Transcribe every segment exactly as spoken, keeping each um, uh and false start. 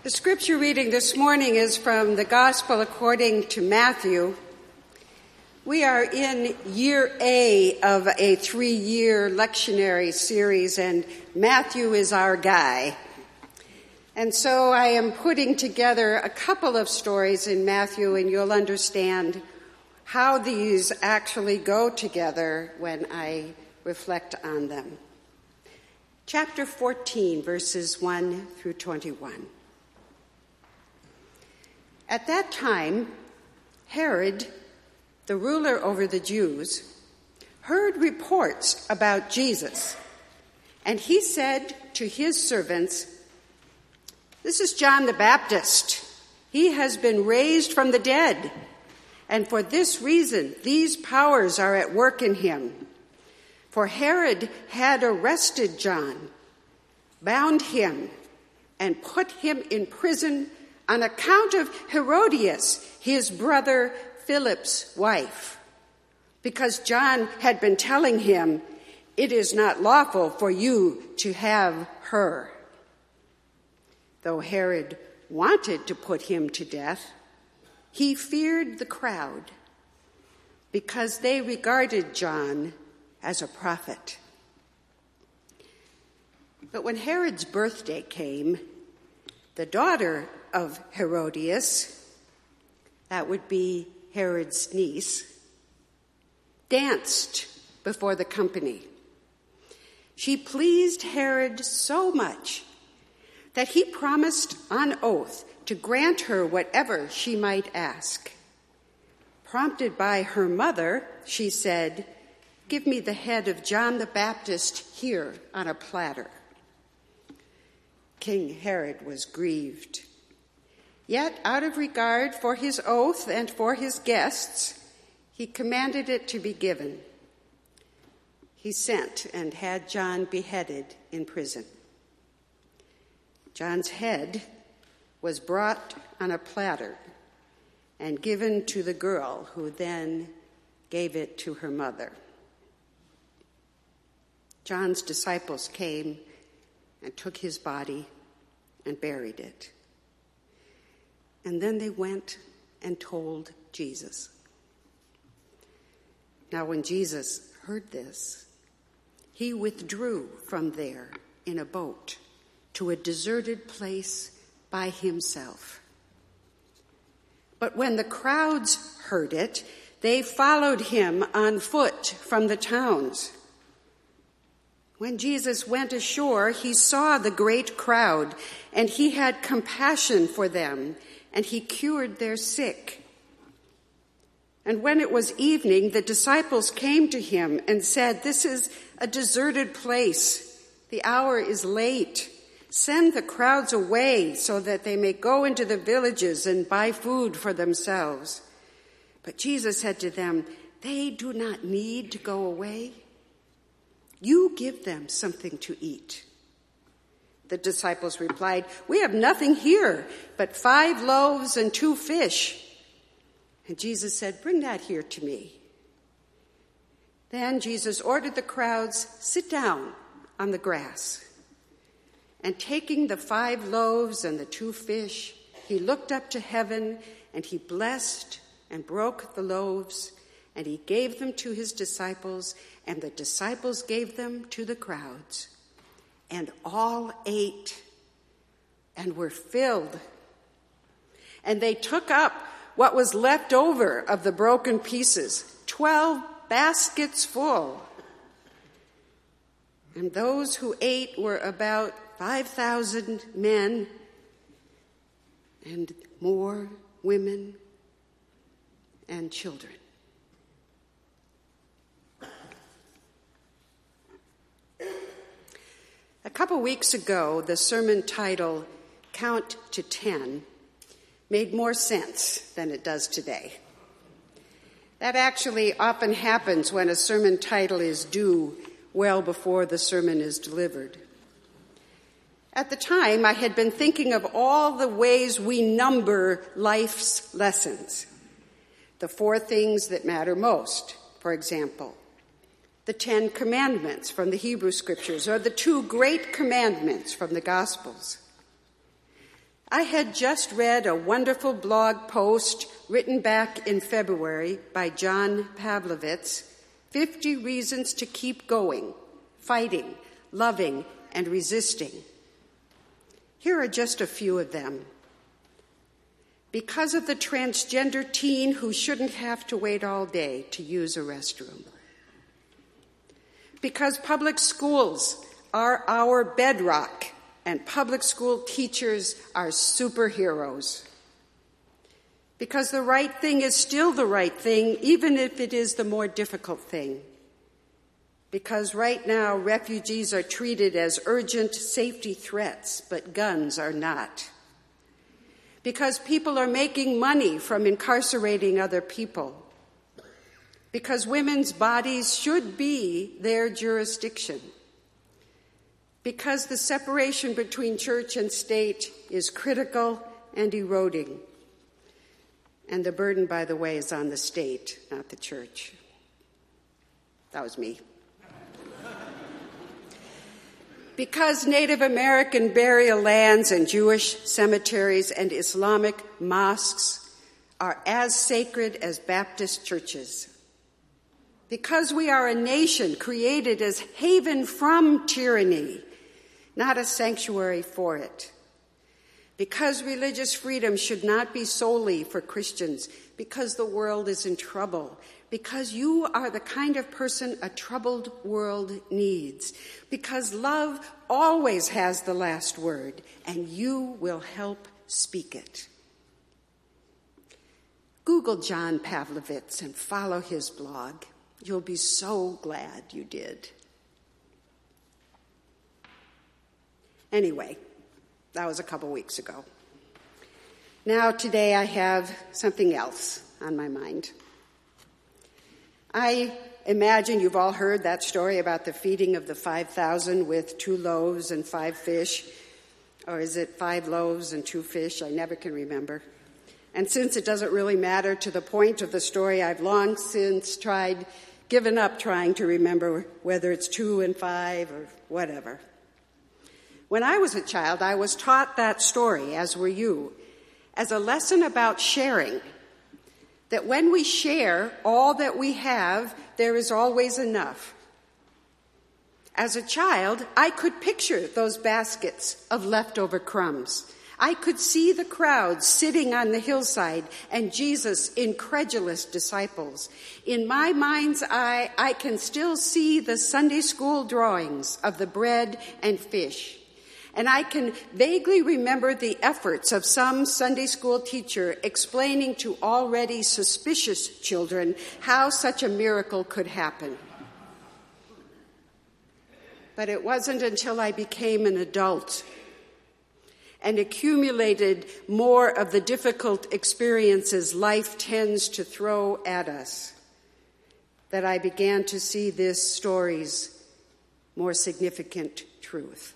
The scripture reading this morning is from the Gospel according to Matthew. We are in year A of a three-year lectionary series, and Matthew is our guy. And so I am putting together a couple of stories in Matthew, and you'll understand how these actually go together when I reflect on them. Chapter fourteen, verses one through twenty-one. At that time, Herod, the ruler over the Jews, heard reports about Jesus, and he said to his servants, "This is John the Baptist. He has been raised from the dead, and for this reason these powers are at work in him. For Herod had arrested John, bound him, and put him in prison on account of Herodias, his brother Philip's wife, because John had been telling him, 'It is not lawful for you to have her.' Though Herod wanted to put him to death, he feared the crowd, because they regarded John as a prophet. But when Herod's birthday came, the daughter of Herodias, that would be Herod's niece, danced before the company. She pleased Herod so much that he promised on oath to grant her whatever she might ask. Prompted by her mother, she said, 'Give me the head of John the Baptist here on a platter.' King Herod was grieved. Yet, out of regard for his oath and for his guests, he commanded it to be given. He sent and had John beheaded in prison. John's head was brought on a platter and given to the girl, who then gave it to her mother. John's disciples came and took his body and buried it. And then they went and told Jesus. Now when Jesus heard this, he withdrew from there in a boat to a deserted place by himself. But when the crowds heard it, they followed him on foot from the towns. When Jesus went ashore, he saw the great crowd, and he had compassion for them, and he cured their sick. And when it was evening, the disciples came to him and said, 'This is a deserted place. The hour is late. Send the crowds away so that they may go into the villages and buy food for themselves.' But Jesus said to them, 'They do not need to go away. You give them something to eat.' The disciples replied, 'We have nothing here but five loaves and two fish.' And Jesus said, 'Bring that here to me.' Then Jesus ordered the crowds, 'Sit down on the grass.' And taking the five loaves and the two fish, he looked up to heaven, and he blessed and broke the loaves, and he gave them to his disciples, and the disciples gave them to the crowds. And all ate and were filled. And they took up what was left over of the broken pieces, twelve baskets full. And those who ate were about five thousand men and more women and children." A couple weeks ago, the sermon title, "Count to Ten," made more sense than it does today. That actually often happens when a sermon title is due well before the sermon is delivered. At the time, I had been thinking of all the ways we number life's lessons. The four things that matter most, for example. The Ten Commandments from the Hebrew Scriptures, or the two great commandments from the Gospels. I had just read a wonderful blog post written back in February by John Pavlovitz, fifty Reasons to Keep Going, Fighting, Loving, and Resisting. Here are just a few of them. Because of the transgender teen who shouldn't have to wait all day to use a restroom. Because public schools are our bedrock and public school teachers are superheroes. Because the right thing is still the right thing, even if it is the more difficult thing. Because right now, refugees are treated as urgent safety threats, but guns are not. Because people are making money from incarcerating other people. Because women's bodies should be their jurisdiction. Because the separation between church and state is critical and eroding. And the burden, by the way, is on the state, not the church. That was me. Because Native American burial lands and Jewish cemeteries and Islamic mosques are as sacred as Baptist churches. Because we are a nation created as haven from tyranny, not a sanctuary for it. Because religious freedom should not be solely for Christians, because the world is in trouble, because you are the kind of person a troubled world needs, because love always has the last word, and you will help speak it. Google John Pavlovitz and follow his blog. You'll be so glad you did. Anyway, that was a couple weeks ago. Now, today I have something else on my mind. I imagine you've all heard that story about the feeding of the five thousand with two loaves and five fish. Or is it five loaves and two fish? I never can remember. And since it doesn't really matter to the point of the story, I've long since tried, given up trying to remember whether it's two and five or whatever. When I was a child, I was taught that story, as were you, as a lesson about sharing. That when we share all that we have, there is always enough. As a child, I could picture those baskets of leftover crumbs. I could see the crowds sitting on the hillside and Jesus' incredulous disciples. In my mind's eye, I can still see the Sunday school drawings of the bread and fish. And I can vaguely remember the efforts of some Sunday school teacher explaining to already suspicious children how such a miracle could happen. But it wasn't until I became an adult and accumulated more of the difficult experiences life tends to throw at us that I began to see this story's more significant truth.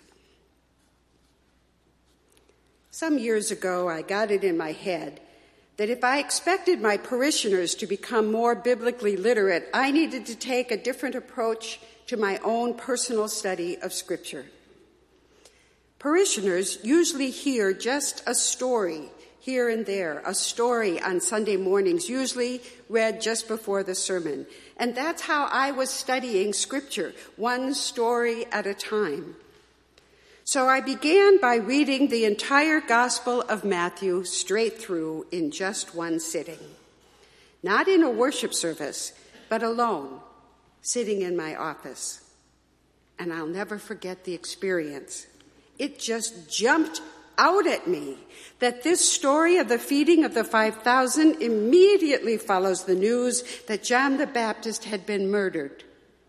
Some years ago, I got it in my head that if I expected my parishioners to become more biblically literate, I needed to take a different approach to my own personal study of Scripture. Parishioners usually hear just a story here and there, a story on Sunday mornings, usually read just before the sermon. And that's how I was studying Scripture, one story at a time. So I began by reading the entire Gospel of Matthew straight through in just one sitting. Not in a worship service, but alone, sitting in my office. And I'll never forget the experience. It just jumped out at me that this story of the feeding of the five thousand immediately follows the news that John the Baptist had been murdered.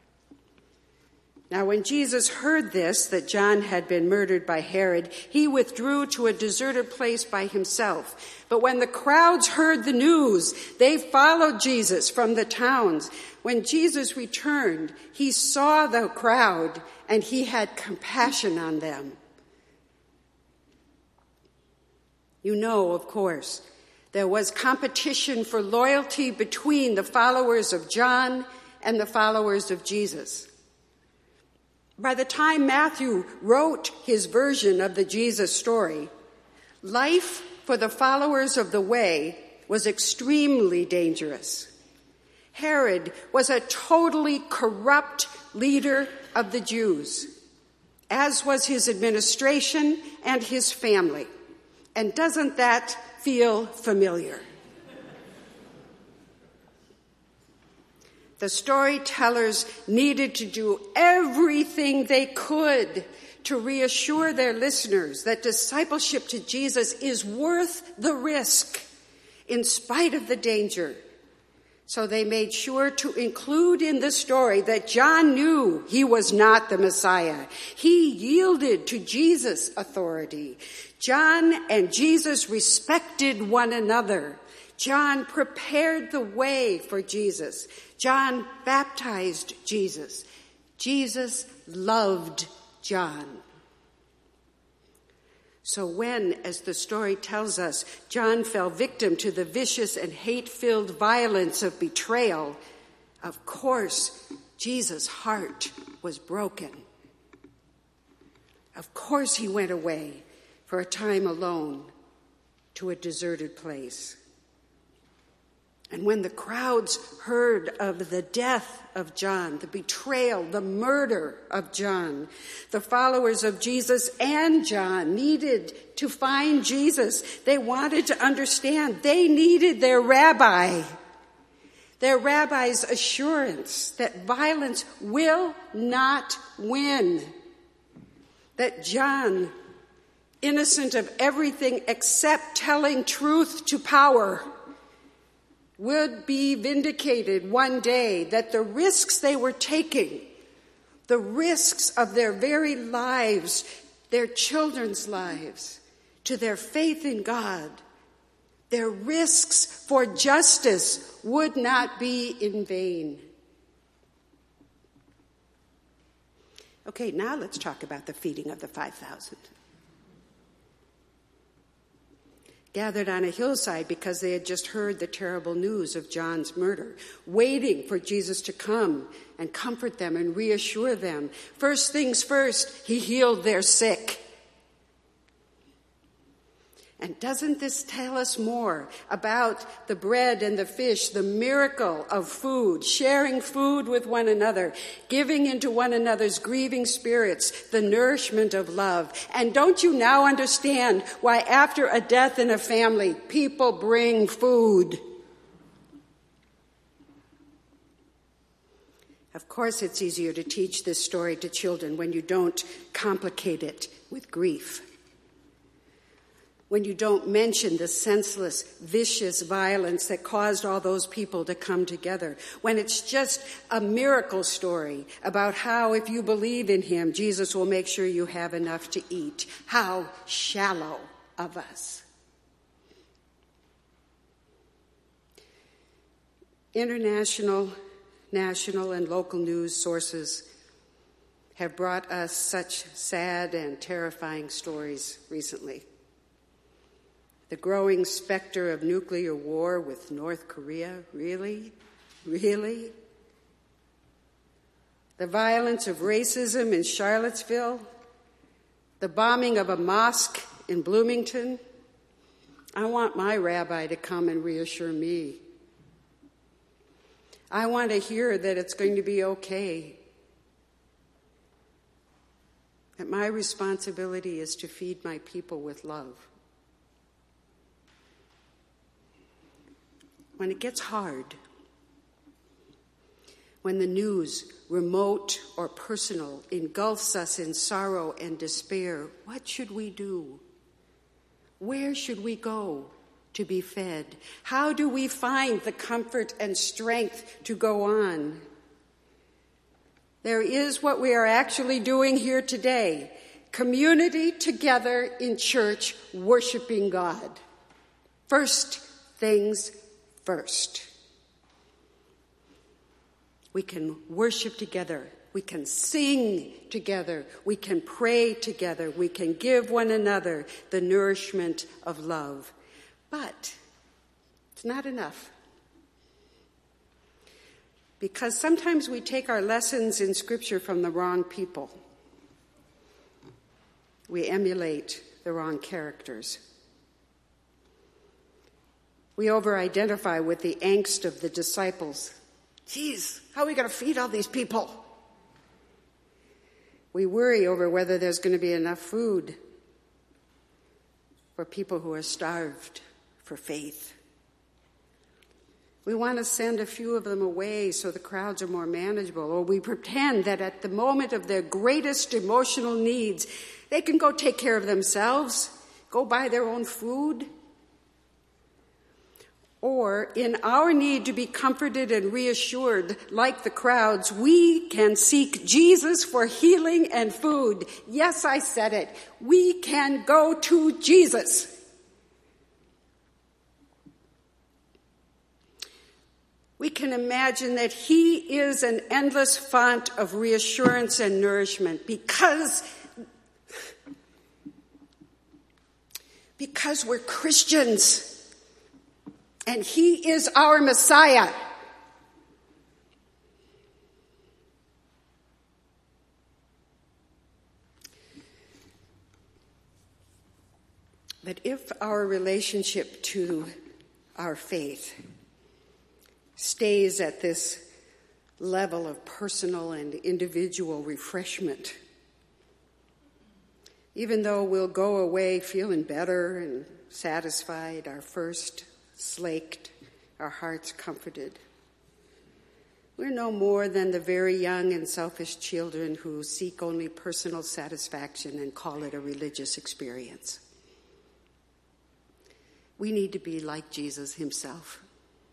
Now, when Jesus heard this, that John had been murdered by Herod, he withdrew to a deserted place by himself. But when the crowds heard the news, they followed Jesus from the towns. When Jesus returned, he saw the crowd and he had compassion on them. You know, of course, there was competition for loyalty between the followers of John and the followers of Jesus. By the time Matthew wrote his version of the Jesus story, Life for the followers of the way was extremely dangerous. Herod was a totally corrupt leader of the Jews, as was his administration and his family. And doesn't that feel familiar? The storytellers needed to do everything they could to reassure their listeners that discipleship to Jesus is worth the risk in spite of the danger. So they made sure to include in the story that John knew he was not the Messiah. He yielded to Jesus' authority. John and Jesus respected one another. John prepared the way for Jesus. John baptized Jesus. Jesus loved John. So when, as the story tells us, John fell victim to the vicious and hate-filled violence of betrayal, of course, Jesus' heart was broken. Of course, he went away for a time alone to a deserted place. And when the crowds heard of the death of John, the betrayal, the murder of John, the followers of Jesus and John needed to find Jesus. They wanted to understand. They needed their rabbi, their rabbi's assurance that violence will not win, that John, innocent of everything except telling truth to power, would be vindicated one day, that the risks they were taking, the risks of their very lives, their children's lives, to their faith in God, their risks for justice would not be in vain. Okay, now let's talk about the feeding of the five thousand. Gathered on a hillside because they had just heard the terrible news of John's murder, waiting for Jesus to come and comfort them and reassure them. First things first, he healed their sick. And doesn't this tell us more about the bread and the fish, the miracle of food, sharing food with one another, giving into one another's grieving spirits, the nourishment of love? And don't you now understand why after a death in a family, people bring food? Of course, it's easier to teach this story to children when you don't complicate it with grief, when you don't mention the senseless, vicious violence that caused all those people to come together, when it's just a miracle story about how, if you believe in him, Jesus will make sure you have enough to eat. How shallow of us. International, national, and local news sources have brought us such sad and terrifying stories recently. The growing specter of nuclear war with North Korea, really? Really? The violence of racism in Charlottesville? The bombing of a mosque in Bloomington? I want my rabbi to come and reassure me. I want to hear that it's going to be okay. That my responsibility is to feed my people with love. When it gets hard, when the news, remote or personal, engulfs us in sorrow and despair, what should we do? Where should we go to be fed? How do we find the comfort and strength to go on? There is what we are actually doing here today, community together in church, worshiping God. First things first. We can worship together. We can sing together. We can pray together. We can give one another the nourishment of love. But it's not enough. Because sometimes we take our lessons in Scripture from the wrong people. We emulate the wrong characters. We over-identify with the angst of the disciples. Geez, how are we going to feed all these people? We worry over whether there's going to be enough food for people who are starved for faith. We want to send a few of them away so the crowds are more manageable, or we pretend that at the moment of their greatest emotional needs, they can go take care of themselves, go buy their own food. Or, in our need to be comforted and reassured, like the crowds, we can seek Jesus for healing and food. Yes, I said it. We can go to Jesus. We can imagine that he is an endless font of reassurance and nourishment because, because we're Christians. And he is our Messiah. But if our relationship to our faith stays at this level of personal and individual refreshment, even though we'll go away feeling better and satisfied, our thirst slaked, our hearts comforted, we're no more than the very young and selfish children who seek only personal satisfaction and call it a religious experience. We need to be like Jesus himself.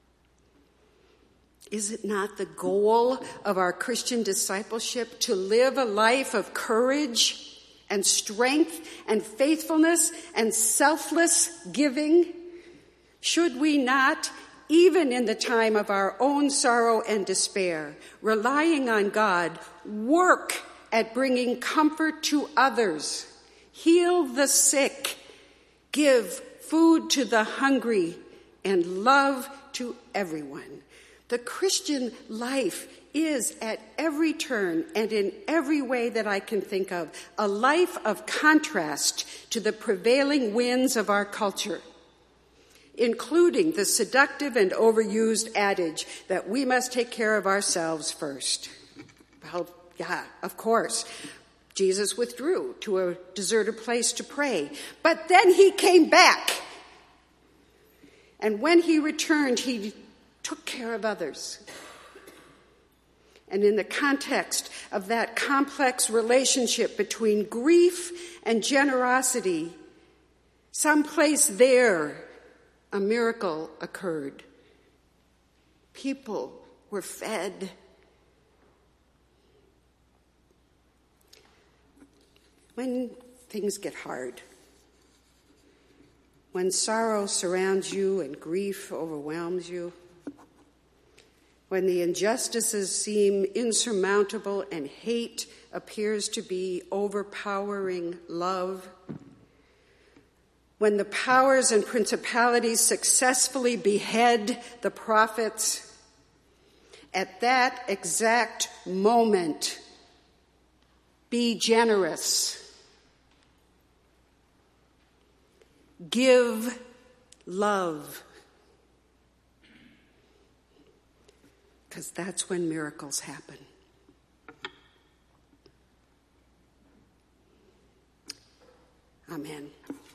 Is it not the goal of our Christian discipleship to live a life of courage and strength and faithfulness and selfless giving? Should we not, even in the time of our own sorrow and despair, relying on God, work at bringing comfort to others, heal the sick, give food to the hungry, and love to everyone? The Christian life is at every turn and in every way that I can think of a life of contrast to the prevailing winds of our culture, including the seductive and overused adage that we must take care of ourselves first. Well, yeah, of course. Jesus withdrew to a deserted place to pray, but then he came back. And when he returned, he took care of others. And in the context of that complex relationship between grief and generosity, someplace there, a miracle occurred. People were fed. When things get hard, when sorrow surrounds you and grief overwhelms you, when the injustices seem insurmountable and hate appears to be overpowering love, when the powers and principalities successfully behead the prophets, at that exact moment, be generous. Give love. Because that's when miracles happen. Amen.